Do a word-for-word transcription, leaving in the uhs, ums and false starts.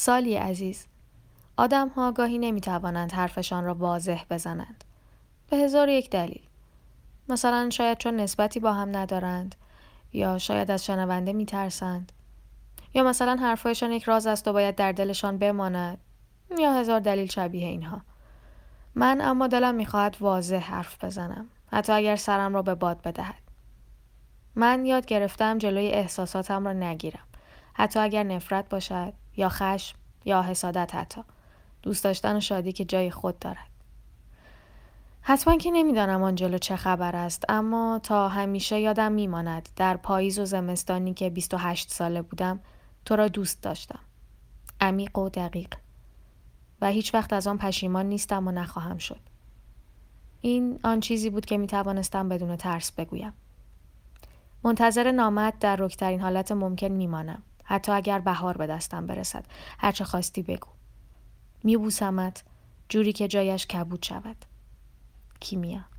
سالی عزیز، آدم‌ها گاهی نمی‌توانند حرفشان را واضح بزنند. به هزار و یک دلیل. مثلا شاید چون نسبتی با هم ندارند، یا شاید از شنونده می‌ترسند، یا مثلا حرفایشان یک راز است و باید در دلشان بماند، یا هزار دلیل شبیه اینها. من اما دلم می‌خواهد واضح حرف بزنم، حتی اگر سرم را به باد بدهد. من یاد گرفتم جلوی احساساتم را نگیرم، حتی اگر نفرت باشد، یا خشم، یا حسادت حتی. دوست داشتن و شادی که جای خود دارد. حتما که نمیدانم آنجلو چه خبر است، اما تا همیشه یادم میماند در پاییز و زمستانی که بیست و هشت ساله بودم تو را دوست داشتم. عمیق و دقیق. و هیچ وقت از آن پشیمان نیستم و نخواهم شد. این آن چیزی بود که میتوانستم بدون ترس بگویم. منتظر نامت در رکترین حالت ممکن میمانم. حتی اگر بهار به دستم برسد. هرچه خواستی بگو. میبوسمت جوری که جایش کبود شود. کیمیا.